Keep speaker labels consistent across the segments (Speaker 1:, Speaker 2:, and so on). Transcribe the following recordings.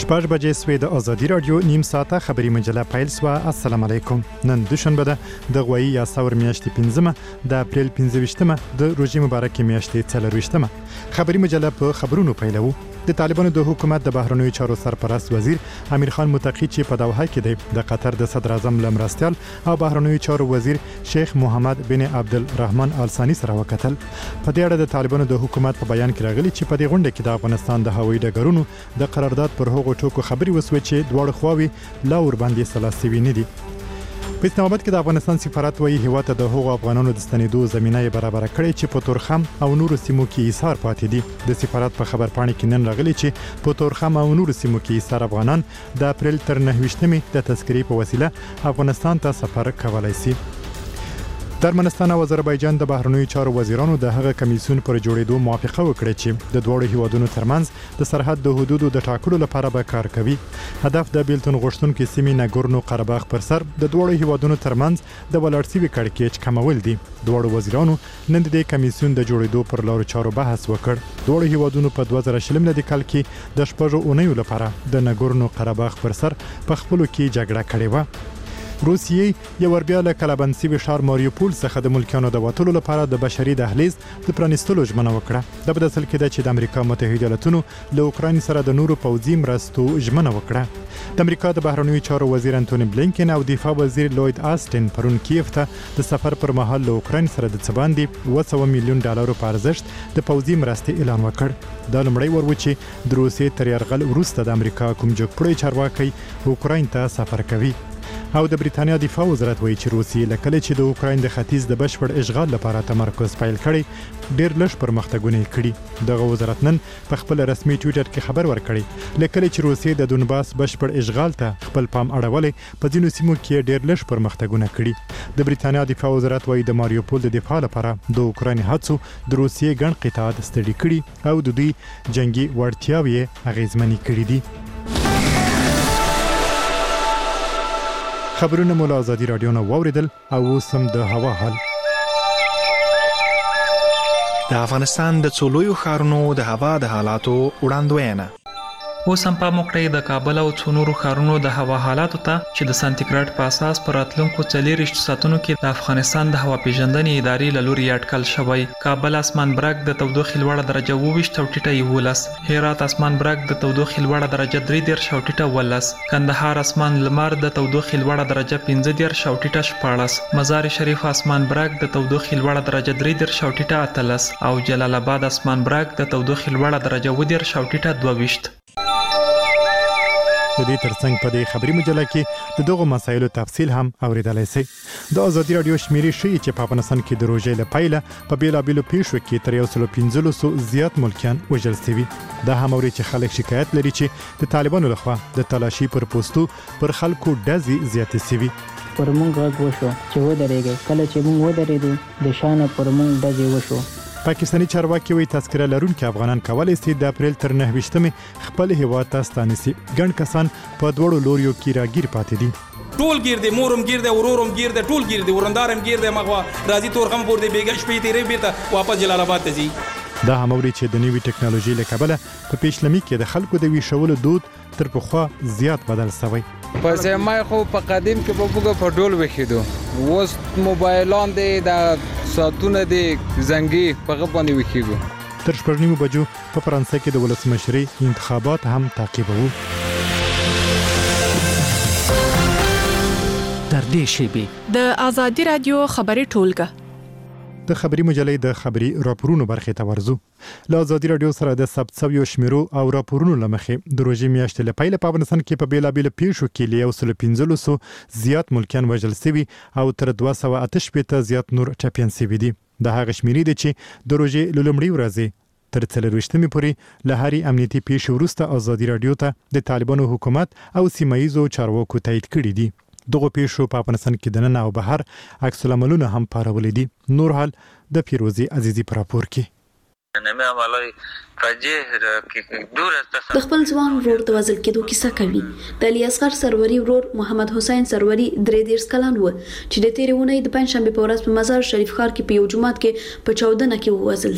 Speaker 1: شپږ بجې سوې د ازادي رادیو نیم ساعته خبري مجله پیل سوه. السلام علیکم. نن دوشنبه ده د غوي یا ثور میاشتې 15 د اپریل 15مه د روژې مبارکې میاشتې 4مه. خبري مجله په خبرونو پیلو. د طالبانو د حکومت د بهرنیو چارو سرپرست وزیر امیر خان متقی چې په دوحه کې دی د قطر د صدر اعظم لمرستیال او بهرنیو چارو وزیر شیخ محمد بن عبدالرحمن آل ثانی سره وکتل. په دې اړه د طالبانو د حکومت په بیان کې راغلي چې په دې غونډه کې د افغانستان د هوایي ډګرونو د قرارداد پر هغو ټکو خبري وسوي چې دواړه خواوې لا ور باندې سلاسي نه دي. په اسلام آباد کې د افغانستان سفارت وایي هیواد ته د هغو افغانانو د ستنېدو زمینه برابر کړې چې په تورخم او نورو سیمو کې ایثار پاتې دي. د سفارت په خبر پاڼې کې نن راغلي چې په تورخم او نورو سیمو کې ایثار افغانان د اپریل تر 29مې د تذکرې په وسیله افغانستان ته سفر کولای شي. د ارمنستان او آذربایجان د بهرنیو چارو وزیرانو د هغه کمیسیون پر جوړېدو موافقه وکړه چې د دوه هیوادونو ترمنځ د سرحد د حدودو د ټاکلو لپاره به کار کوي. هدف د بیلتون غوښتونکو سیمې ناګورنو قرهباغ پر سر د دوه هیوادونو ترمنځ د ولاړسي کړکېچ کمول دي. دوه وزیرانو نن د کمیسیون د جوړېدو پر لارو چارو بحث وکړ. دوه هیوادونو په 2020 د کال کې د شپږو اونیو لپاره د ناګورنو قرهباغ پر سر په خپلو کې جګړه کړې و. روسیې یو وربیا له کلابنسي شهر ماریوپول څخه د ملکیانو د وټلو لپاره د بشري دهلیز د پرانیستلو ژمنه وکړه. د بدل کې د چې د امریکا متحده ایالاتونو له اوکراین سره د نورو پوځي مرستو ژمنه وکړه. د امریکا د بهرنیو چارو وزیر انټونی بلینکن او دفاع وزیر لوید آستن پرون کیف ته د سفر پر مهال له اوکراین سره د څباندې $200 میلیون په ارزښت د پوځي مرستې اعلان وکړ. دا لومړی ور و چې د روسیې تر یرغل وروسته د امریکا کوم جګپړی چارواکي اوکراین ته سفر کوي. او د بریتانیا دفاع وزارت وایي چې روسیې لکه چې د اوکراین د ختیځ د بشپړ اشغال لپاره تمرکز پیل کړي ډېر لږ پرمختګونه کړي. دغه وزارت نن په خپل رسمي ټویټر کې خبر ورکړی لکه چې روسیې د دونباس بشپړ اشغال ته خپل پام اړولې په ځینو سیمو کې ډېر لږ پرمختګونه کړي. د بریتانیا دفاع وزارت وایي د ماریوپول د دفاع لپاره د اوکراین هڅو د روسیې ګڼ قطعات ستړي کړي او د دوی جنگي وړتیاوې اغیزمنې کړې دي. خبرونه مو له ازادي رادیو نه واوریدل او اوس هم د هوا حال.
Speaker 2: د افغانستان د څلورو ښارونو د هوا د حالاتو وړاندوینه.
Speaker 3: اوس هم پام وکړئ د کابل او څونورو ښارونو د هوا حالاتو ته چې د سانتیګریډ په اساس پر راتلونکو 24 ساعتونو کې د افغانستان د هوا پیژندنې ادارې له لوري اټکل شوی. کابل اسمان برګ د تودوخې لوړه درجه 22 او ټیټه 11. هرات اسمان برګ د تودوخې لوړه درجه 3 او ټیټه 11. کندهار اسمان لمر د تودوخې لوړه درجه 15 او ټیټه 14. مزار شریف اسمان برګ د تودوخې لوړه درجه 3 او ټیټه 18. او جلال آباد اسمان برګ د تودوخې لوړه درجه 10 او ټیټه 22.
Speaker 1: د دې ترڅنګ په دې خبري مجله کې د دغو مسایلو تفصیل هم اوریدلای شئ. د ازادي رادیو شمیرې ښیي چې په افغانستان کې د روژې له پیله په بیلابیلو پیښو کې تر 115 زیات ملکیان وژل شوي. دا هم اوري چې خلک شکایت لري چې د طالبانو لخوا د تلاشي پر پوسټو پر خلکو ډزې زیاتې شوي.
Speaker 4: پر مونږ غږ وشو چې ودرېږئ. کله چې مونږ ودرېدو د شانه پر مونږ ډزې وشو.
Speaker 1: پاکستاني چارواکي وایي تذکره لرونکي افغانان کولی شي د اپریل تر 29مې خپل هیواد ته ستانه شي. ګڼ کسان په دوړو لوریو کې راګیر پاتې دي.
Speaker 5: ټول گیر دی، مورم گیر دی، ورورم گیر دی، ټول گیر دی، ورندارم گیر دی، مغوا راځي تورخم پور دی، بیګا شپې تیرې بیرته واپس جلال آباد ته ځي.
Speaker 1: دا هم اوري چې د نوې ټکنالوژي له کبله په پیشلمي کې د خلکو د ویشولو دود تر پخوا زیات بدل شوی.
Speaker 6: په زمای خو په قدیم کې په بوګه په ډول وخیدو، اوس موبایلان دی د ساتونه دی زنګي په غبانې وخیږو.
Speaker 1: تر 9 بجو په فرانسې کې د ولسمشرۍ انتخابات هم تعقیبوو.
Speaker 7: تر دې شیبې
Speaker 8: د ازادي رادیو خبري ټولګه
Speaker 1: د خبري مجلې د خبري راپورونو برخې ته ورزو. له ازادي رادیو سره د ثبت شویو شمیرو او راپورونو لمخې د روژې میاشتې له پیله په افغانستان کې په بیلابیلو پیښو کې له 115 زیات ملکیان وژل شوي او تر 288 زیات نور ټپیان شوي دي. د هغه شمیرې دي چې د روژې له لومړۍ ورځې تر 24مې پورې له هرې امنیتي پیښې وروسته ازادي رادیو ته د طالبانو حکومت او سیمایي چارواکو تایید کړي دي. دغه پیښو په افغانستان کې د نن او بهر عکس العملونه هم پارولې دي. نور حال د پیروزي عزیزي پر راپور کې.
Speaker 7: نمه عملای فجه کې دور است.
Speaker 9: د خپل ځوان ورور د وزل کېدو کیسه کوي. د علي اصغر سروري ورور محمد حسین سروري 33 کلن و چې د تیرې ونې د پنځشنبه په ورځ په مزار شریف ښار کې په یو جومات کې په 14 کې ووزل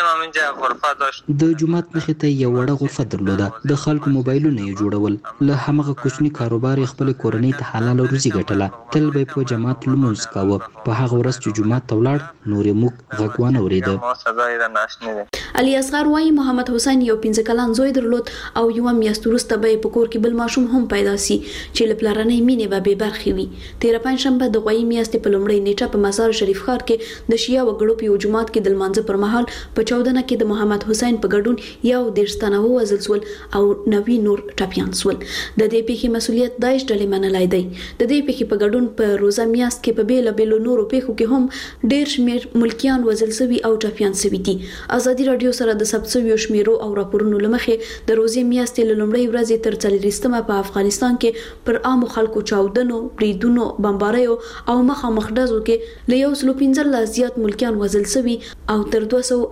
Speaker 9: څه.
Speaker 10: د جومات مخې ته یو وړه غرفه درلوده. د خلکو موبایلونه یې جوړول. له همغه کوچني کاروبار خپل کورنۍ ته حلال روزي ګټله. تل به په جماعت لمونځ کاوه. په هغه ورځ چې جومات ته ولاړ نورې موږ غږ وانه اورېده.
Speaker 9: علي اصغر وايي محمد حسین یو 15 کلن زوی درلود او یو میاشت وروسته به په کور کې بل ماشوم هم پیدا سي چې له پلارنۍ مینې به بې برخې وي. تیر پنځشنبه د غوي میاشتې په لومړۍ نیټه په مزار شریف ښار کې د شیعه وګړو په یو جومات کې د لمانځه پر مهال په 14 کې د محمد حسین په ګډون یو 13 تنه ووژل شول او 90 نور ټپیان شول. د دې پیښې مسؤلیت داعش ډلې منلای دی. د دې پیښې په ګډون په روزه میاشت کې په بیلابیلو نورو پیښو کې هم ډېر شمېر ملکیان وژل شوي او ټپیان شوي دي. ازادي رادیو سره د ثبت شویو شمیرو او راپورونو لمخې د روزي میاشتې له لومړۍ ورځې تر 40مه په افغانستان کې پر عامو خلکو چاودنو، بریدونو، بمباریو او مخامخ ډزو کې له 115 زیات ملکیان وژل شوي او تر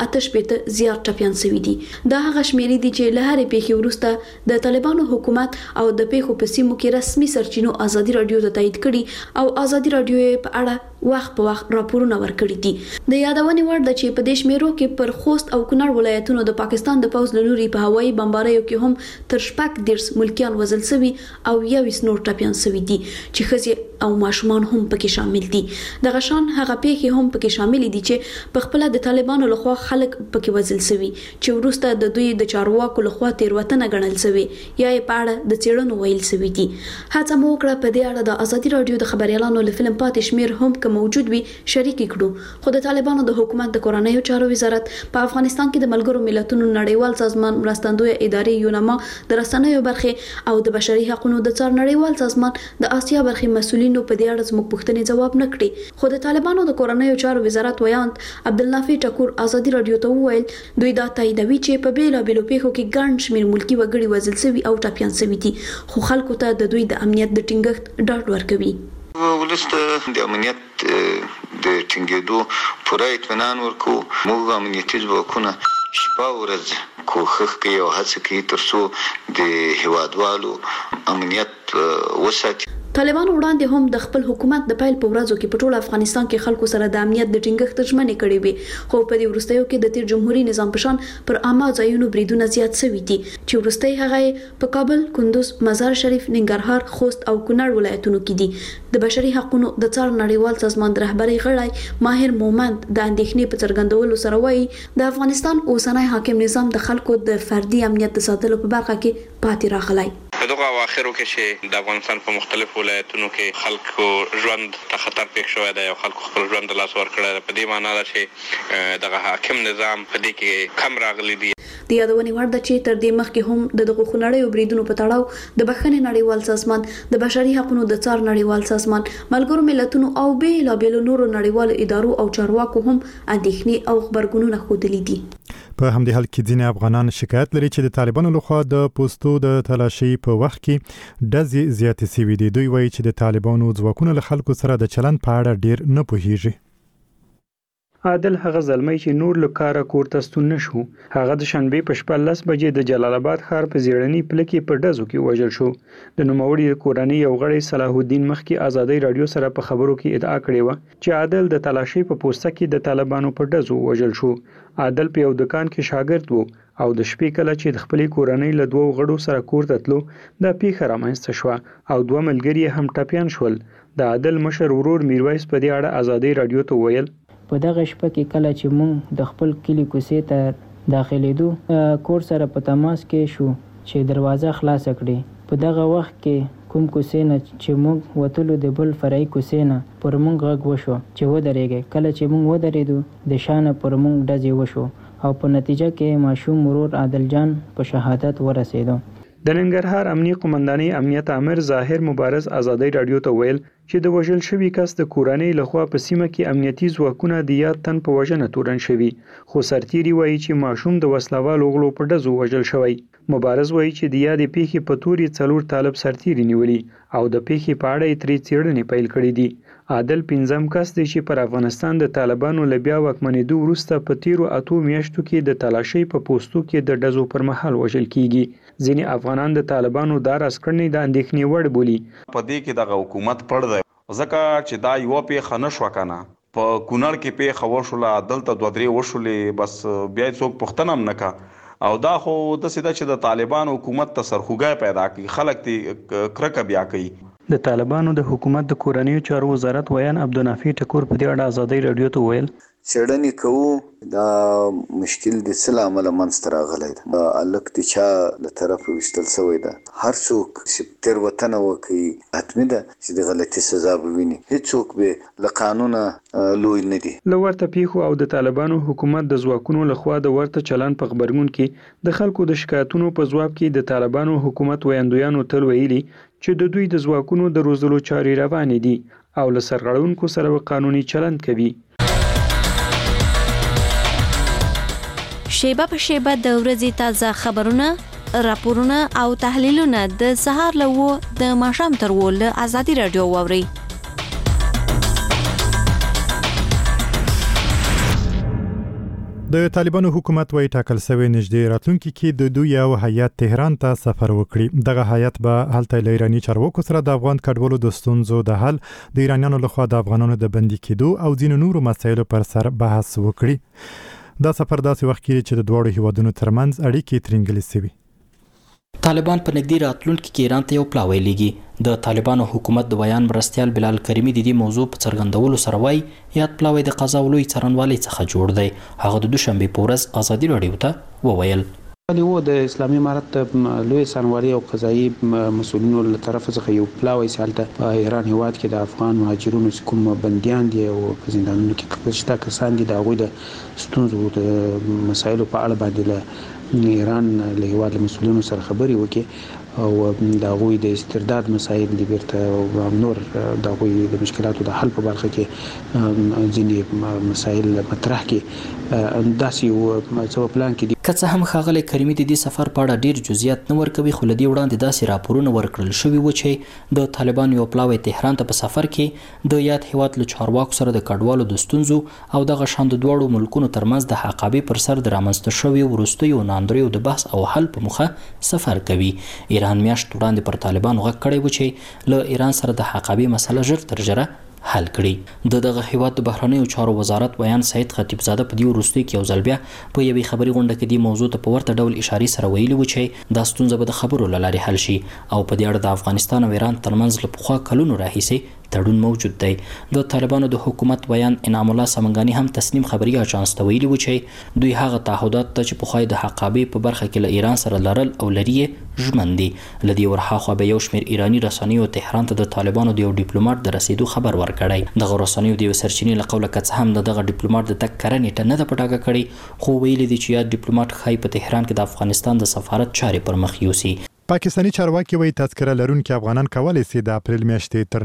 Speaker 9: 288 زیات ټپیان شوي دي. دا هغه شمیرې دي چې له هرې پیښې وروسته د طالبانو حکومت او د پیښو په سیمو کې رسمي سرچینو ازادي رادیو ته تایید کړي او ازادي رادیو په اړه وخت په وخت راپورونه ورکړي دي. د یادونې وړ ده چې په دې شمیرو کې پر خوست او کونړ ولایتونو د پاکستان د پوځ له لوري په هوایي بمباریو کې هم تر 14 ملکیان وژل شوي او 21 نور ټپیان شوي دي چې ښځې او ماشومان هم پکې شامل دي. دغه شان هغه پیښې هم پکې شامل دي چې په خپل د طالبانو لخوا خلک پکې وژل شوي چې وروسته د دوی د چارواکو لخوا تیروتنه ګڼل شوی یا په اړه د څېړنو ویل شوی دي. هڅه مو وکړه په دې اړه د ازادي رادیو د خبريالانو له فلم پاتې شمیر هم موجود وي شریک کړو. خو د طالبانو د حکومت د کورنیو چارو وزارت په افغانستان کې د ملګرو ملتونو نړیوال سازمان مرستندوی ادارې یونما د رسنیو برخې او د بشري حقوقو د څار نړیوال سازمان د آسیا برخې مسولینو په دې اړه زموږ پوښتنې جواب نه کړي. خو د طالبانو د کورنیو چارو وزارت ویاند عبدالنافع ټکور ازادي رادیو ته وویل دوی دا تاییدوي چې په بیلابیلو پیښو کې ګڼ شمېر ملکي وګړي وژل شوي او ټپیان شوي دي خو خلکو ته د دوی د امنیت د ټینګښت ډاډ ورکوي.
Speaker 11: ولسته د امنیت د ټینګېدو پوره اطمینان ورکو. موږ امنیتي ځواکونه شپه ورځ کوښښ کوي او هڅه کوي ترڅو د هیوادوالو امنیت وساتي.
Speaker 9: طالبانو وړاندې هم د خپل حکومت د پیل په ورځو کې په ټول افغانستان کې خلکو سره د امنیت د ټینګښت ژمنې کړې وي خو په دې وروستیو کې د تیر جمهوریت نظام په شان پر عامه ځایونو بریدونه زیات شوي دي چې وروستي هغه په کابل، کندوز، مزار شریف، ننګرهار، خوست او کونړ ولایتونو کې دي. د بشري حقوقو د څار نړیوال سازمان د رهبرۍ غړی ماهر مومند د اندېښنې په څرګندولو سره وایي د افغانستان اوسنی حاکم نظام د خلکو د فردي امنیت د ساتلو په برخه کې پاتې راغلی.
Speaker 12: په دغه اواخرو کې چې د افغانستان په مختلفو ولایتونو کې خلکو ژوند ته خطر پېښ شوی دی او خلکو خپل ژوند ته لاس ورکړی دی، په دې معنا ده چې دغه حاکم نظام په دې کې کم راغلی دی.
Speaker 9: د یادونې وړ ده چې تر دې مخکې هم د دغو خونړیو بریدونو په تړاو د بخښنې نړیوال سازمان، د بشري حقوقو د څار نړیوال سازمان، ملګرو ملتونو او بیلابیلو نورو نړیوالو ادارو او چارواکو هم اندېښنې او خبرګونونه ښودلي دي.
Speaker 1: په همدې حال کې ځینې افغانان شکایت لري چې د طالبانو لخوا د پوستو د تلاشي په وخت کې ډزې زیاتې شوي دي. دوی وایي چې د طالبانو ځواکونه له خلکو سره د چلند په اړه ډیر نه پوهیږي.
Speaker 13: عادل هغه زلمی چې نور له کاره کور ته ستون نشو. هغه د شنبې په شپه 10 بجې د جلال آباد ښار په زیړني پله کې په ډزو کې وژل شو. د نوموړي کورنۍ یو غړی صلاح الدین مخکې ازادي رادیو سره په خبرو کې ادعا کړې و چې عادل د تلاشي په پوسټه کې د طالبانو په ډزو وژل شو. عادل په یو دکان کې شاګرد وو او د شپې کله چې د خپلې کورنۍ له دوه غړو سره کور ته تلو د پیښه رامنځته شو او دوه ملګري هم ټپیان شول. د عادل مشر ورور میرویس په دې اړه ازادي رادیو ته ویل
Speaker 4: په دغه شپه کې کله چې مونږ د خپل کلی کوڅې ته داخلېدو کور سره په تماس کې شو چې دروازه خلاص کړي. په دغه وخت کې کوم کوڅې نه چې مونږ وتلو د بل فرعي کوڅې نه پر مونږ غږ وشو چې ودرېږئ. کله چې مونږ ودرېدو د شانه پر مونږ ډزې وشو او په نتیجه کې ماشوم ورور عادل جان په شهادت ورسېدو.
Speaker 13: د ننګرهار امنیه قومندانۍ امنیت امر ظاهر مبارز ازادي رادیو ته ویل چې د وژل شوي کس د کورنۍ لخوا په سیمه کې امنیتي ځواکونه د یاد تن په وژنه تورن شوي خو سرتیري وایي چې ماشوم د وسلوالو غلو په ډزو وژل شوی. مبارز وایي چې د یادې پیښې په توري 4 طالب سرتیري نیولي او د پیښې په اړه یې ترې څېړنې پیل کړې دي. عادل پنځم کس دی چې پر افغانستان د طالبانو له بیا واکمنېدو وروسته په تیرو 8 میاشتو کې د تلاشۍ په پوستو کې د ډزو پر مهال وژل کیږي. ځینې افغانان د طالبانو دا راسکړنې د اندېښنې وړ بولي.
Speaker 14: په دې کې دغه حکومت پړ دی ځکه چې دا یو پیښه نشوه کنه په کونړ کې پیښه وشوله دلته 2-3 وشولې بس بیا څوک پوښتنه هم نه کا او دا خو داسې ده چې د طالبانو حکومت ته سرخوږی پیدا کوي خلک دې کرکه بیا کوي.
Speaker 13: د طالبانو د حکومت د کورنیو چارو وزارت ویان عبدالنافع ټکور په دې اړه ازادۍ رادیو ته ویل
Speaker 11: څېړنې کوو دا مشکل د څه له امله منځته راغلی ده هلک د چا له طرفه ویشتل شوی ده هر څوک چې تېروتنه وکړي حتمي ده چې د غلطي سزا به ویني هېڅوک به له قانونه لوی نه دي.
Speaker 13: له ورته پیښو او د طالبانو حکومت د ځواکونو لخوا د ورته چلند په غبرګون کې د خلکو د شکایتونو په ځواب کې د طالبانو حکومت ویاندویانو تل ویلي چې د دوی د ځواکونو د روزلو چارې روانې دي او له سرغړونکو سره قانوني چلند کوي.
Speaker 15: شیبه په شیبه د ورځې تازه خبرونه، راپورونه او تحلیلونه د سهار له 9 د ماښام تر 10 له ازادي رادیو واوري.
Speaker 1: د طالبانو حکومت وايي ټاکل شوی نږدې راتلونکي کې د دوی یو هیئت تهران ته سفر وکړي. دغه هیئت به هلته له ایراني چارواکو سره د افغان کډوالو د ستونزو د حل، د ایرانیانو لخوا د افغانانو د بندي کېدو او ځینو نورو مسایلو پر سر بحث وکړي. دا سفر داسې وخت کې چې د دوړو هیوادونو ترمنځ اړیکې ترنګلې شوي.
Speaker 10: طالبان په نږدې راتلونکي کې ایران ته یو پلاوی لېږي. د طالبانو حکومت د بیان مرستیال بلال کریمي د دې موضوع په څرګندولو سره وایي یاد پلاوی د قضا او لوی څارنوالۍ څخه جوړ دی. هغه د دوشنبې په ورځ ازادي راډیو ته وویل
Speaker 16: د اسلامي امارت لوی څارنوالۍ او قضایي مسؤلینو له طرفه څخه یو پلاوی سالته په ایران هیواد کې د افغان مهاجرونو کوم بندیان دي او په زندانونو کې شته کسان دي د هغوی د ستونزو د مسایلو په اړه باندې له ایران له هیواد مسؤلینو سره خبرې وکړي او د هغوی د استرداد مسایل دي بیرته او نور د هغوی د مشکلاتو د حل په برخه کې ځینې مسایل مطرح کړي. داسې یو څه پلان کې دي.
Speaker 10: که څه هم ښاغلی کریمي د دې سفر په اړه ډیر جزئیات نه ورکوي خو له دې وړاندې داسې راپورونه ورکړل شوي و چې د طالبانو یو پلاوی تهران ته په سفر کې د یاد هیواد له چارواکو سره د کډوالو د ستونزو او دغه شان د دواړو ملکونو ترمنځ د حقابې پر سر د رامنځته شویو وروستیو ناندریو د بحث او حل په موخه سفر کوي. ایران میاشت وړاندې پر طالبانو غږ کړی و چې له ایران سره د حقابې مسله ژر تر ژره حل کړي. دغه هیواد د بهرنیو چارو وزارت ویان سید خطیب زاده په دې وروستي کې یو ځل بیا په یوې خبري غونډه کې د موضوع ته په ورته ډول اشارې سره ویلي و چې دا ستونزه به د خبرو له لارې حل شي او په دې اړه د افغانستان او ایران ترمنځ له پخوا کلونو راهیسې تړون موجود دی. د طالبانو د حکومت ویان انعام الله سمنګانی هم تسنیم خبري اژانس ته ویلي و چې دوی هغه تعهدات ته چې پخوای د حقابې په برخه کې له ایران سره لرل او لري ژمن دي. لدی ورهاخوا به یو شمېر ایرانی رسنیو تهران ته د طالبانو د یو ډیپلوماټ د رسیدو خبر ورکړی. دغه رسنیو د یو سرچینې له قوله که څه هم دغه ډیپلوماټ د تګ کره نیټه نه ده په ډاګه کړې خو ویلي دي چې یاد ډیپلوماټ ښایي په تهران کې د افغانستان د سفارت چارې پر مخ یوسي.
Speaker 1: پاکستاني چارواکي وایي تذکره لرونکي افغانان کولی شي د اپریل میاشتې تر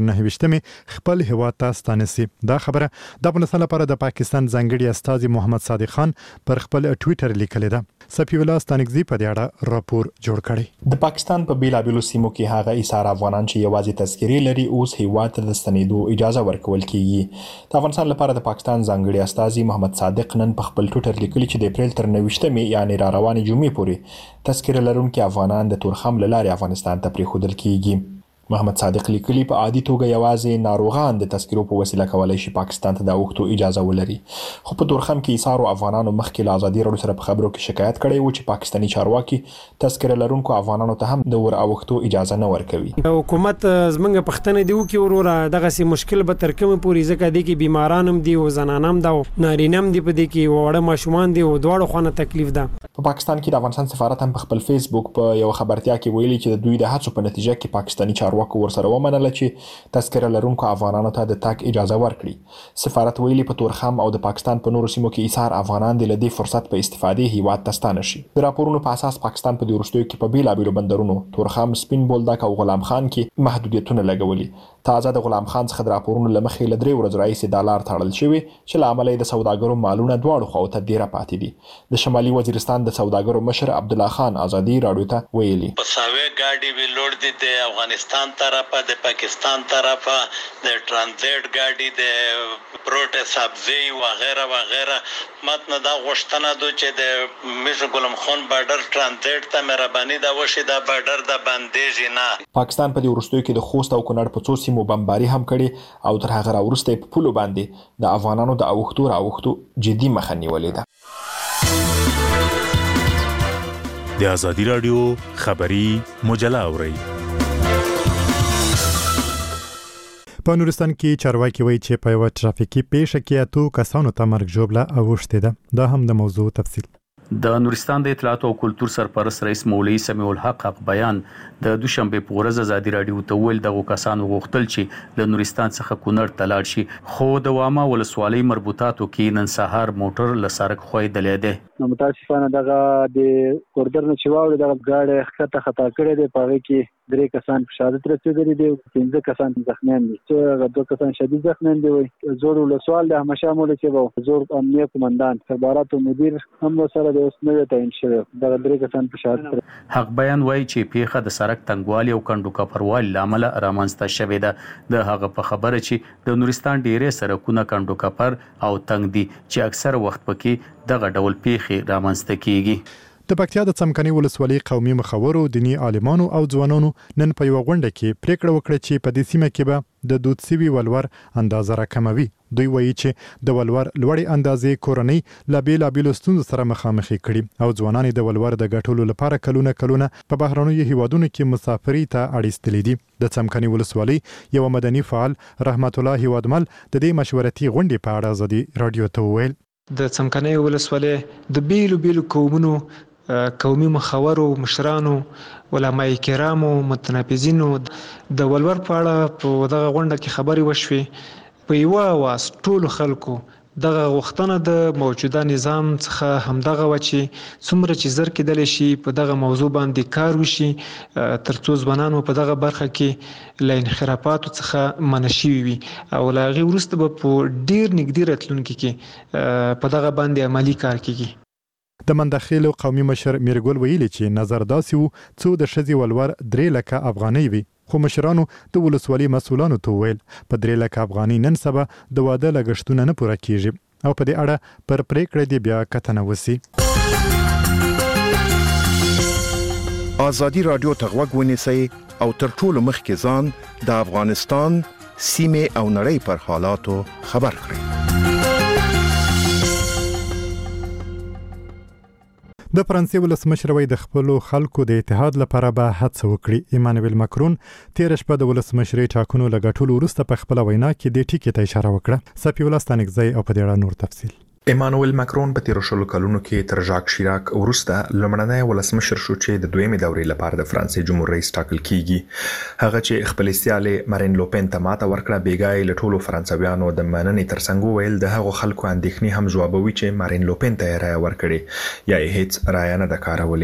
Speaker 1: 9 خپل هیواد ته ستانه شي. دا خبره د افغانستان لپاره د پاکستان ځانګړي استازي محمد صادق خان پر خپل ټویټر لیکلی ده. سفی الله ستانکزی په دې اړه راپور جوړ کړی.
Speaker 2: د پاکستان په بیلابیلو سیمو کې هغه ایثار افغانان چې یوازې تذکرې لري اوس هیواد ته د ستنېدو اجازه ورکول کیږي. د افغانستان لپاره د پاکستان ځانګړي استازي محمد صادق نن په خپل ټویټر لیکلی چې د اپریل تر 9 یعنی را روانې جمعې پورې تذکره لرونکي افغانان د تورخم له لارې افغانستان ته پرېښودل کیږي. محمد صادق لیکلی په عادي توګه یوازې ناروغان د تذکرو په وسیله کولای شي پاکستان ته د اوښتو اجازه ولري. خو په تورخم کې ایثارو افغانانو مخکې له ازادي راډیو سره په خبرو کې شکایت کړی و چې پاکستاني چارواکي تذکره لرونکو افغانانو ته هم د ور اوښتو اجازه نه ورکوي.
Speaker 17: حکومت زمونږ پښتنه دی وکي وروره دغه سي مشکل به تر کومه پورې ځکه دی کې بیمارانم دي او زنانم دا نارینم دي په دې کې وړه ماشومان دي او دواړو خونه تکلیف ده.
Speaker 2: په پاکستان کې د افغانستان سفارت هم په خپل فیسبوک په یو خبرتیا کې ویلي چې د دوی د هڅو په نتیجه کې پاکستاني چارواکو ورسره ومنله چې تذکره لرونکو افغانانو ته د تګ اجازه ورکړي. سفارت ویلي په تورخم او د پاکستان په نورو سیمو کې ایثار افغانان د لدی فرصت په استفادې هیواد ته ستانه شي. د راپورونو په اساس پاکستان په دې وروستیو کې په بیلابیلو بندرونو تورخم، سپین بولدک او غلام خان کې محدودیتونه لګولي. تازه د غلام خان څخه د راپورونو له مخې له 3 ورځې راهیسې دا لار تړل شوې چې له امله د سوداګرو مالونه دواړو خواو ته ډیره پاتې دي. د شمالي وزیرستان د سوداګرو مشر عبدالله خان ازادي راډیو ته ویلي
Speaker 18: په ساوي ګاډي وی لوړ دي د افغانستان افغانستان طرفه د پاکستان طرفه د ترانزیت ګاډي د پروت سبزی و غیره و غیره متن دا غوښتنه دو چې د میرزا غلام خان بارډر ترانزیت ته مهرباني دا وشي دا بارډر د باندې نه.
Speaker 2: پاکستان په دې وروستیو کې د خوست او کونړ په څو سیمو بمباري هم کړي او تر هغه وروسته په پولو باندې د افغانانو د اوښتو جدي مخه نیولې ده.
Speaker 19: د ازادي رادیو خبری مجله اورئ.
Speaker 1: په نورستان کې چارواکي وایي چې په یوه ټرافیکي پیښه کې اتو کسانو ته مرګ ژوبله اوښتې ده. دا هم د موضوع تفصیل.
Speaker 20: د نورستان د اطلاعات او کلتور سرپرست رئیس مولوي سمیع الحق بیان د دوشنبه په ورځ ازادي رادیو ته ویل دغه کسانو غوښتل چې له نورستان څخه کونړ ته لاړ شي خو د وامه ولسوالۍ مربوطاتو کې نن سهار موټر له سړک خویدلې ده.
Speaker 21: نو متاسفانه دغه د کوردر نه چواوړي دغه گاډي خطا کړې ده. په هغه کې 3 کسان په شهادت رسیدلي دي 15 کسان زخمیان دي. څو 2 کسان شدید زخمیان دي. زور ولسوال د همشامول چې وو زور امنیه قومندان خبرات او مدیر هم سره د اوس نوې تعین شوی دغه 3 کسان په شهادت.
Speaker 20: حق بیان وایي چې پیښه د سړک تنګوالي او کندو کپروالي لامل رامنځته شوې ده. د هغه په خبره چې د نورستان ډیرې سړکونه کندو کپر او تنګ دي چې اکثر وخت پکې دغه ډول پیښې رامنځته کیږي.
Speaker 1: د پکتیا د څمکني ولسوالۍ قومي مخورو دینی عالمانو او ځوانانو نن په یو غونډه کې پریکړه وکړه چې په دې سیمه کې به د دود سوي ولور اندازه راکموي. دوی وایي چې د ولور لوړې اندازې کورنۍ له بیلابېلو ستونزو سره مخامخې کړي او ځوانان د ولور د ګټلو لپاره کلونه په بهرنیو هیوادونو کې مسافري ته اړیستلي دي. د څمکني ولسوالۍ یو مدني فعال رحمت الله هیوادمل د دې مشورتي غونډې په اړه ازادي رادیو ته وویل.
Speaker 22: د څمکني ولسوالۍ د بیلو قومونو قومي مخورو مشرانو علماء کرامو متنفذینو د ولور په اړه په دغه غونډه کې خبرې وشوې. په یو واس ټول خلکو دغه غوښتنه د موجوده نظام څخه همدغه و چې څومره چې زر کېدلی شي په دغه موضوع باندې کار وشي ترڅو ځوانانو په دغه برخه کې له انحرافاتو څخه منع شوي وي او له هغې وروسته به په ډېر نږدې راتلونکي کې په دغه باندې عملي کار کیږي.
Speaker 1: د مندخیلو قومي مشر میرګل ویلي چې نظر داسې وو څو د ښځې ولور 3 لکه افغانۍ وي خو مشرانو د ولسوالۍ مسؤلانو ته ویل په 3 لکه افغانۍ نن سبا د واده لګښتونه نه پوره کیږي او په دې اړه پر پریکړه دی بیا کتنه وسی.
Speaker 23: ازادي رادیو ته غوږ ونیسئ او تر ټولو مخکې ځان د افغانستان سیمې او نړۍ پر حالاتو خبر کړئ.
Speaker 1: د فرانسې ولسمشر وایي د خپلو خلکو د اتحاد لپاره به هڅه وکړي. ایمانویل ماکرون تېره شپه د ولسمشرۍ ټاکنو له ګټلو وروسته په خپله وینا کې دې ټکي ته اشاره وکړه. صفي الله ستانکزی او په دې اړه نور تفصیل.
Speaker 2: ایمانویل ماکرون په 13 کلونو کې تر ژاک شیراک وروسته لومړنی ولسمشر شو چې د دویمې دورې لپاره د فرانسې جمهور رئیس ټاکل کیږي. هغه چې خپل سیالې مارین لوپن ته ماته ورکړه بیګای له ټولو فرانسویانو د مننې ترڅنګ ویل د هغو خلکو اندېښنې هم ځوابوي چې مارین لوپن ته یې رایه ورکړې یا یې هیڅ رایه نه ده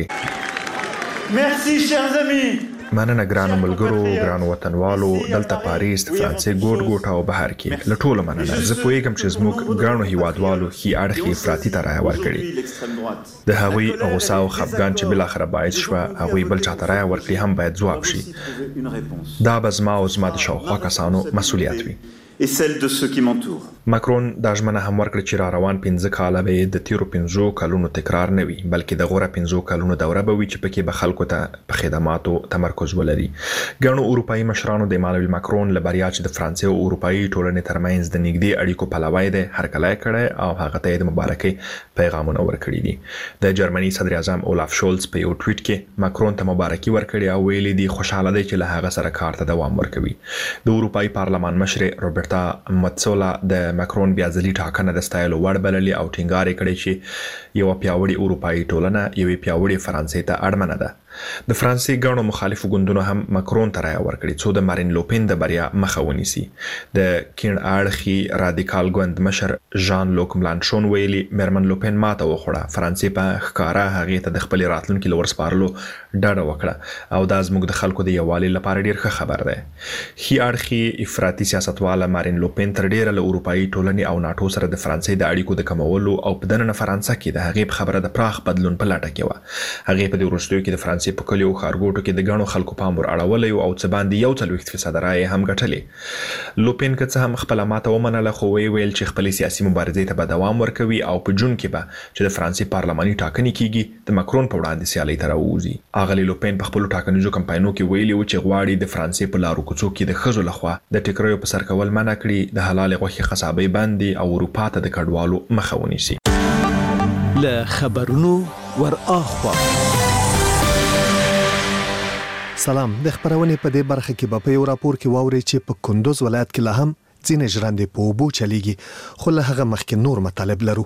Speaker 2: کارولې.
Speaker 24: مرسی شیرز امی.
Speaker 2: مننه ګرانو ملګرو ګرانو وطنوالو دلته پاریس د فرانسې ګوټ او بهر کې له ټولو مننه. زه پوهیږم چې زموږ ګرانو هیوادوالو ښي اړخي افراطي ته رایه ورکړې. د هغوی غوسه او خفګان چې بالاخره باعث شوه هغوی بل چاته رایه ورکړي هم باید ځواب شي. دا به زما او زما د شاوخوا کسانو مسؤلیت وي.
Speaker 24: et celle de ceux qui m'entourent.
Speaker 2: ماکرون دا ژمنه هم ورکړه چې را روان 15 کاله به د تیرو 15 کلونو تکرار نه وي بلکې د غوره 15 کلونو دوره به وي چې پکې به خلکو ته په خدماتو تمرکز ولري. ګڼو اروپایي مشرانو د ایمانویل ماکرون له بریا چې د فرانسې او اروپایي ټولنې ترمنځ د نږدې اړیکو پلوی دی هرکلی کړی او هغه ته د مبارکۍ پیغامونه ورکړي دي. د جرمني صدر اعظم اولاف شولز په یو ټویټ کې ماکرون ته مبارکي ورکړي او ویلي دي خوشاله دی چې له هغه سره کار ته دوام ورکوي. د اروپایي پارلمان مشر روبرتا متسولا د ماکرون بیا ځلي ټاکنه د ستایلو وړ بللې او ټینګار یې کړی چې یوه پیاوړې اروپایي ټولنه یوې پیاوړې فرانسې ته اړمنه ده. د فرانسې ګڼو مخالفو ګوندونو هم ماکرون ته رایه ورکړي څو د مارین لوپن د بریا مخه ونیسي. د کیڼ اړخي رادیکال ګوند مشر ژان لوک ملانشون ویلي میرمن لوپن ماته وخوړه. فرانسې په ښکاره هغې ته د خپلې راتلونکي له ورسپارلو ډډه وکړه او دا زموږ د خلکو د یووالي لپاره ډېر ښه خبر دی. ښي اړخي افراطي سیاستواله مارین لوپن تر ډېره له اروپایي ټولنې او ناټو سره د فرانسې د اړیکو د کمولو او په دننه فرانسه کې د هغې په خبره د پراخ بدلون په لټه کې وه. هغې په دې وروستیو کې د فرانسې فرانسې په کلیو ښارګوټو کې د ګڼو خلکو پام ور اړولی او څه باندې 40% رایې هم ګټلې. لوپین که څه هم خپله ماته ومنله خو ویل چې خپلې سیاسي مبارزې ته به دوام ورکوي او په جون کې به چې د فرانسې پارلماني ټاکنې کیږي د مکرون په وړاندې سیالۍ ته راووځي. اغلې لوپین په خپلو ټاکنیزو کمپاینونو کې ویلي و چې غواړي د فرانسې په لارو کوڅو کې د ښځو لخوا د ټیکریو په سر کول منع کړي، د حلال غوښې قصابۍ بندي او اروپا ته د کډوالو مخه ونیسي.
Speaker 3: له خبرونو ور اخوا
Speaker 5: سلام. د خبرونې په دې برخه کې په یو راپور کې واوري چې په کندوز ولایت کې لا هم ځینې ژرندې په اوبو چلیږي، خو له هغه مخکې نور مطالب لرو.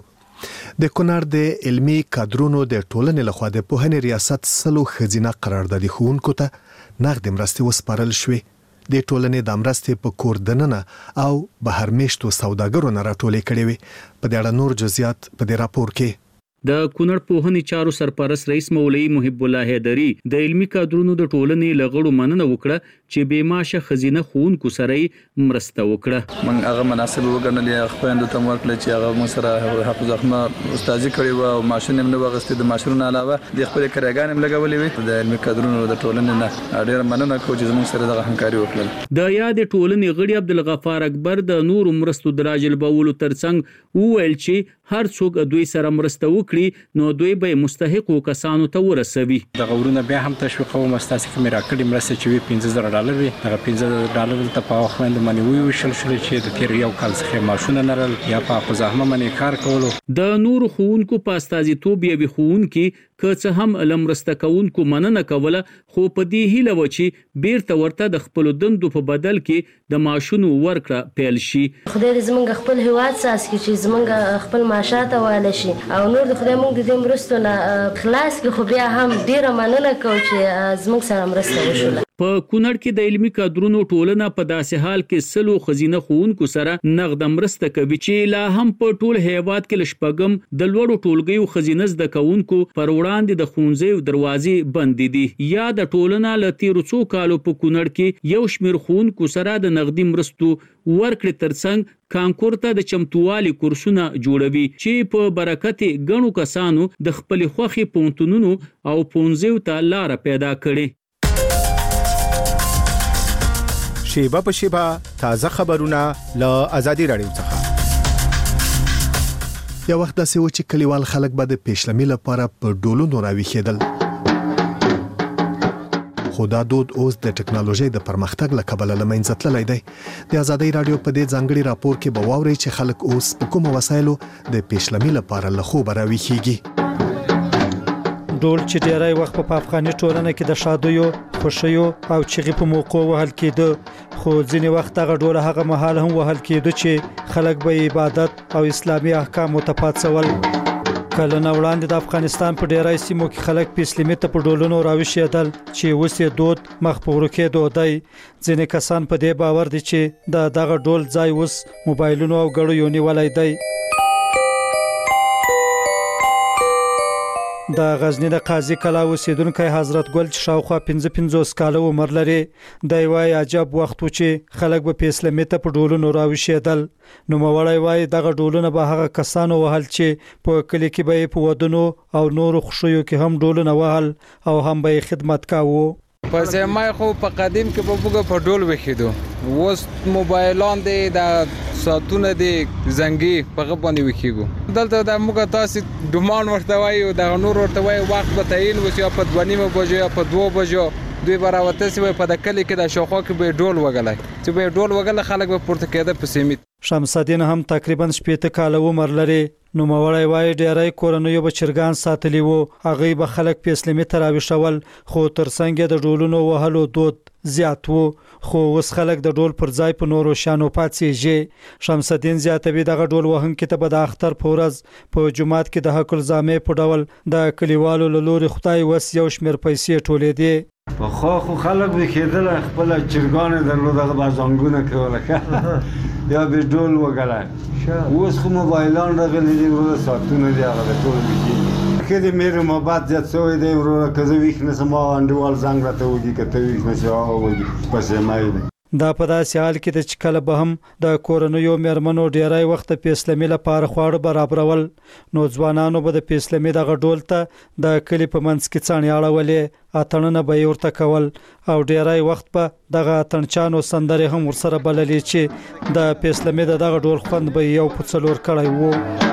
Speaker 5: د کونړ د علمي کادرونو د ټولنې لخوا د پوهنې ریاست سلو خزینه قراردادي ښوونکو ته نغدې مرستې وسپارل شوې. د ټولنې د مرستې په کور دننه او بهر میشتو سوداګرو نه راټولې کړې وې. په دې اړه نور جزئیات په دې راپور کې.
Speaker 20: د کونړ پوهنې چارو سرپرست رئیس مولوي محب الله حیدری د علمي کادرونو د ټولنې لغړو مننه وکړه چې بې معاشه خزینه ښوونکو سره مرسته وکړه.
Speaker 6: من هغه مناسب وګڼلې خپلوانو ته ورکړل چې هغه مو سره حافظ احمد استادي کړې و او ماشين هم نه وغستې. د ماشين نه علاوه د خپل کارګان هم لګولې وي. د علمي کادرونو د ټولنې نه ډېر مننه کوم چې زموږ سره د همکاري وکړل.
Speaker 20: د یاد ټولنې غړي عبدالغفار اکبر د نور مرستو دراجل بولو ترڅنګ وویل چې هر څوک دوی سره مرسته وکړي نو دوی به مستحقو کسانو ته ورسوي.
Speaker 8: د غورونه بیا هم تشویقو مستاسې کوم راکړي مرسته چې وي $15,000 وي. هغه $15,000 ته په خوند باندې ویشل شول چې د تیر یو کال څخه ماشونه نرل یا په خزاهمه باندې کار کولو. د نور ښوونکو په استازیتوب یوي ښوونکي که څه هم لمرسته کوونکو مننه کوله، خو په دې هیله و چې بیرته ورته د خپل دندو په بدل کې د ماشونو ورکړه پیل شي.
Speaker 25: خدای دې زمونږ خپل هیواد ساس کې چې زمونږ خپل معاشات واله شي او نور د خدای مونږ د دې مرستو نه خلاص کې، خو بیا هم ډیره مننه کوم چې زمونږ سره مرسته وشوله.
Speaker 20: په کونړ کې د علمي کادرونو ټولنه په داسې حال کې سلو خزینه ښوونکو سره نغد مرسته کوي چې لا هم په ټول هیواد کې لشپږم د لوړو ټولګیو خزینه زده کوونکو پر وړاندې د ښوونځیو دروازې بندې دي. یا د ټولنه له تیرو څو کالو په کونړ کې یو شمېر ښوونکو سره د نغدي مرستو ورکړې ترڅنګ کانکور ته د چمتووالي کورسونه جوړوي چې په برکت ګڼو کسانو د خپل خوخي پونتونونو او پونځیو ته لار پیدا کړي.
Speaker 3: شیبه په شیبه تازه خبرونه له آزادي رادیو څخه.
Speaker 5: یو وخت داسې و چې کلیوال خلک به د پیشلمي لپاره په ډولونو راویښېدل، خو دا دود اوس د ټکنالوژۍ د پرمختګ له کبله له منځه تللی دی. د آزادۍ رادیو په دې ځانګړي راپور کې به واورئ چې خلک اوس په کومو وسایلو د پیشلمي لپاره له خوبه راویښېږي.
Speaker 26: ډول چې ډیری وخت په افغاني ټولنه کې د شادیو، خوښیو او چغې په موقع وهل کېده، خو ځینې وخت هغه ډول هغه مهال هم وهل کېده چې خلک به عبادت او اسلامي احکامو ته پاتول. کله نه وړاندې د افغانستان په ډیری سیمو کې خلک پیسلمي ته په ډولونو راوښیدل چې اوس یې دود مخ په ورکېدو دی. ځینې کسان په دې باور دي چې دغه ډول ځای اوس موبایلونو او ګړیو نیولی دی. د غزنی د قاضي کلا اوسیدونکو حضرت ګل چې شاوخوا 55 کاله عمر لري، دی وایي عجب وخت و چې خلک به پیسلمي ته په ډولونو راوښیدل. نوموړی وایي دغه ډولونه به هغه کسانو وهل چې په کلی کې به په ودونو او نورو خوښیو کې هم ډولونه وهل او هم به خدمت کاوه.
Speaker 27: په زمای خو په قدیم کې به موږ په ډول وخیدو، اوس موبایلان دي د ساتونه دي زنګي په غبنې وخیګو. دلته د موږ تاسو ډومان ورته وایو، د نور ورته وایو وخت به تعین وسی په 2:30 بجو یا په 2 بجو دوی براوته سی په د کلی کې د شوخو کې به ډول وګلای چې به ډول وګل خلک به پورته کېده په سیمه.
Speaker 26: شمس الدین هم تقریبا 70 کاله عمر لري. نوموړی وایي ډیری کورنیو به چرګان ساتلی وو، هغه به خلک پیسلمي ته راوښول، خو ترڅنګ د ډولونو وهلو دود زیات وو، خو اوس خلک د ډول پر ځای په نورو شانو پاتېږي. شمس الدین زیاتوي دغه ډول وهونکي ته به د اختر په ورځ په جومات کې د حق الزامې په ډول د کلیوالو له لوري خدای وس یو شمېر پیسې ټولېدې.
Speaker 28: په خو خلک به کېدل خپل چرګان درلود، هغه بازانګونه کوله یا به ډول وګړای. اوس خو موبایلان راغلي دي، ورو ساتونه دي، هغه ټول دي کله مې محبت زیات شوی دی. ورو کزه ویښ نسم او انډوال زنګ راته وږي کته ویښ نشه او وږي پسې مای
Speaker 26: دا په داسې حال کې چې کله به هم د کورنیو میرمنو ډیری وخت په اسلامي لپاره خواړه برابرول نو ځوانانو به د اسلامي دغه ډول ته د کلی په منځ کې څانې اړولې اتنه به ورته کول او ډیری وخت په دغه تنچانو سندري هم ورسره بللې چې د اسلامي دغه ډول خوند به یو په څلور کړی وو.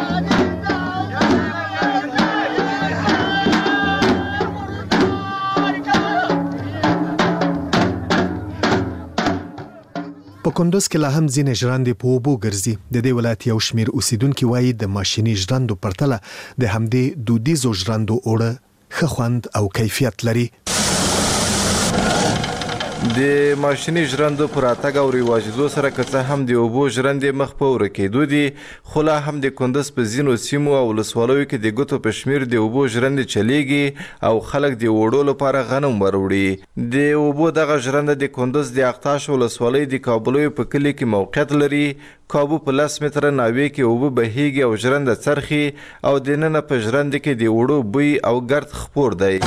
Speaker 5: په کندوز کې لا هم ځینې ژرندې په اوبو ګرځي. د دې ولایت یو شمیر اوسیدونکو وایي د ماشيني ژرندو پرتله د همدې دودیزو ژرندو اوړه ښه خوند او کیفیت لري.
Speaker 4: د ماشيني ژرندو پر اتګ او رواجېدو سره که څه هم د اوبو ژرندې مخ په ورکېدو دي خو لا هم د کندوز په ځینو سیمو او ولسوالیو کې د ګوتو په شمیر د اوبو ژرندې چلیږي او خلک د اوړو لپاره غنم وروړي. د اوبو دغه ژرنده د کندوز د اقتاش ولسوالۍ د کابلیو په کلي کې موقعیت لري. کابو په 10 متره ناوې کې اوبه بهیږي او ژرنده څرخي او د ننه په ژرنده کې د اوړو بوی او ګرد خپور دی.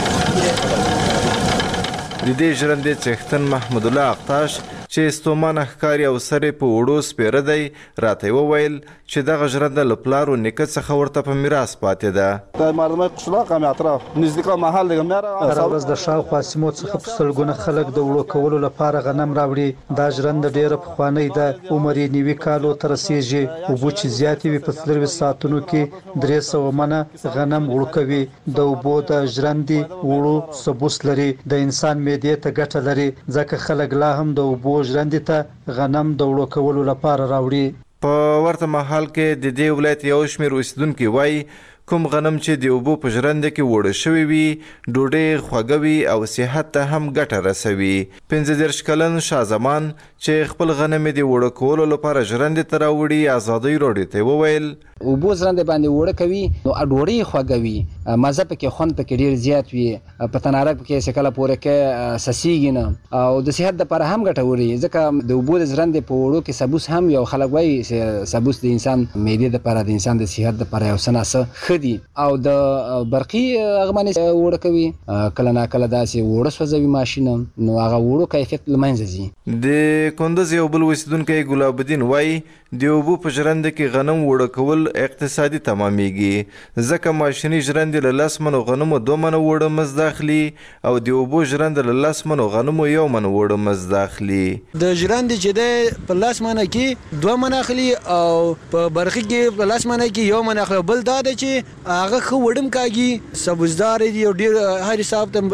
Speaker 4: د دې ژرندې څښتن محمود الله اقتاش چې استومانه ښکاري او سر په وړو سپیره دی راته وویل چې دغه ژرنده له پلار و نیکه څخه ورته په میراث پاتې ده.
Speaker 7: د مردمۍ قشلاق هم اطراف نزدیکا محل دیگه میاره.
Speaker 26: هره ورځ د شاوخوا سیمو څخه په سلګونه خلک د وړو کولو لپاره غنم راوړي. دا ژرنده ډیره پخوانۍ ده. عمر یې 90 کالو ته رسیږي. اوبو چې زیاتې وي په 24 ساعتونو کې 300 منه غنم وړو کوي. د اوبو د ژرندې وړو سبوس لري. د انسان معدې ته ګټه لري ځکه خلک لا هم د اوبو ژرندې ته غنم د وړو کولو لپاره راوړي.
Speaker 4: په ورته مهال کې د دې ولایت یو شمېر اوسیدونکي وایي کوم غنم چې د اوبو په ژرنده کې وړه شوی وي ډوډۍ خوږه وي او صحت ته هم ګټه رسوي. 15 کلن شاه زمان چې خپل غنم د وړه کولو لپاره ژرندې ته راوړي ازادۍ راډیو ته وویل
Speaker 9: اوبو ژرنده باندې وړه کوي نو ډوډۍ خوږه وي مزه پکې خوند پکې ډیر زیات وي په تنارک پکې سکله پورې کې سسیږي نه او د صحت لپاره هم ګټه وري ځکه د اوبو ژرنده په وړو کې سبوس هم یو خلک وایي سبوس د انسان معدې لپاره د انسان د صحت لپاره یو سناسه دي او د برقي غمنې وړه کوي کله نا کله داسې وړه سوځوي ماشین نو هغه وړو کیفیت لمنځه ځي.
Speaker 4: د کندوز یو بل اوسیدونکی ګلاب الدین وایي د اوبو په ژرنده کې غنم وړه کول اقتصادي تمامېږي ځکه ماشیني ژرندې له 10 منو غنمو 2 منو وړه مزد اخلي او د اوبو ژرنده له 10 منو غنمو 1 منو وړه مزد اخلي.
Speaker 11: د ژرندې چې د په 10 منو کې 2 منو اخلي او په برقي کې په 10 منو کې 1 منو اخلي. بل دا ده چې هغه خو وړم کاږي سبوزدار دی او ډیر هر حساب ته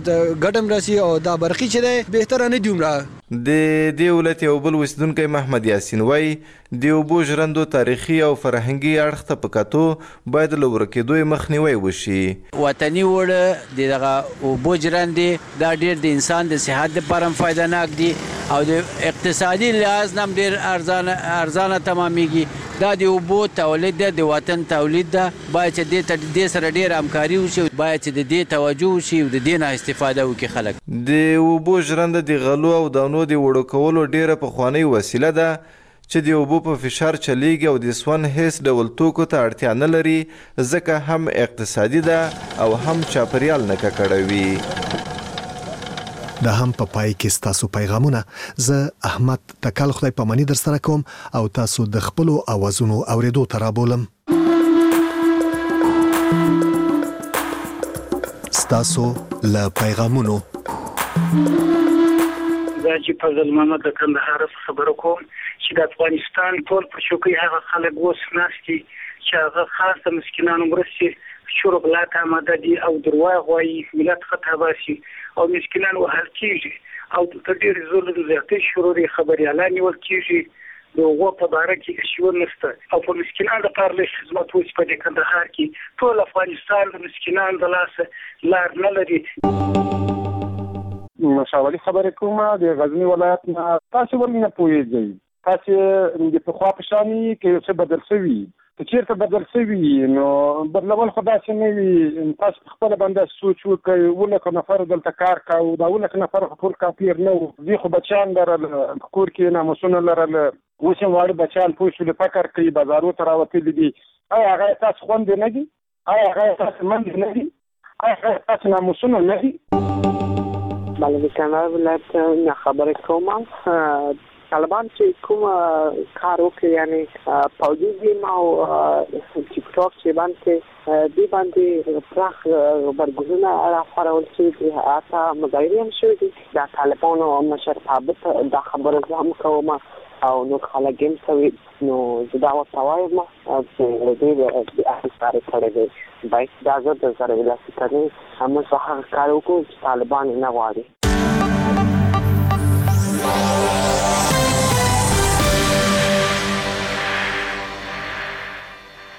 Speaker 11: ګټم راسي او دا برقي چې دی بهتره نه دی عمره.
Speaker 4: د دې ولایت یو بل اوسیدونکی محمد یاسین وایي د اوبو ژرندو تاریخي او فرهنګي اړخ ته په کتو باید له ورکېدو مخنیوی وشي.
Speaker 9: وطني وړه دغه اوبو ژرندې دا ډیر د انسان د صحت لپاره فایدهناک دي او د اقتصادي لحاظ هم ډیر ارزانه تمامېږي. دا د اوبو تولید ده د وطن تولید ده باید چې دې سره ډیر همکاري وشي باید چې د دې توجه وشي او د دې نه استفاده وکړي خلک.
Speaker 4: د اوبو ژرنده د غلو او دانو د وړو کولو ډیره پخوانۍ وسیله ده چې د اوبو په فشار چلیږي او د سون هیڅ ډول توکو ته اړتیا نه لري ځکه هم اقتصادي ده او هم چاپریال نه ککړوي.
Speaker 5: دا هم په پای کې ستاسو پیغامونه زه احمد تکل خدای پامانی در سره کوم او تاسو د خپل اوازونو اوریدو ته رابولم. ستاسو له پیغامونو
Speaker 12: دا چې فضل محمد د کندهار خبرو کوم چې د افغانستان ټول په شوکي هغه خلک اوس ناستي چې هغه خاصه مسکینانو مرستې شروع بلات آماده دي او درواغ وایي ملت خطا باسي او مسکینان وهل کېږي او د ډېر ظلم زیاتې شروع خبریالان نیول کېږي د هغو په باره کې شور نشته او په مسکینانو لپاره لږ خدمت وشي په دې کندهار کې ټول افغانستان د مسکینانو د لاسه لار نه لري.
Speaker 13: مشاوري خبرې کوم د غزني ولایت نه تاسو ولې نه پوهېږئ تاسو د پخوا په شانې کې څه بدل شوي چیرته بدل شوي نو بدلول خو داسې نه وي تاسو په خپله باندې سوچ وکړئ 19 نفر دلته کار کوو دا 19 نفر خو ټول کافر نه وو دوی خو بچیان لرل کور کې ناموسونه لرل اوس هم واړه بچیان پوه شول فکر کوي بازارو ته راوتلي دي آیا هغه تاسو خوندې نه دي آیا هغه تاسو منډې نه دي آیا هغه تاسو ناموسونه نه دي.
Speaker 10: بله د کندهار ولایت نه خبره کوم. طالبان چې کوم کار وکړي یعنی پوځي ټیم او ټیک ټاک چې باندې پراخ برګزونه راخورول شي اته مظاهره هم شوي دي د طالبانو مشر ثابت دا خبره هم کوم او نو خلک هم کوي نو دا وایم چې دې احساس کړی دی باید دا زړه د سره ویل چې هم څه کار وکړو چې طالبان نه غواړي.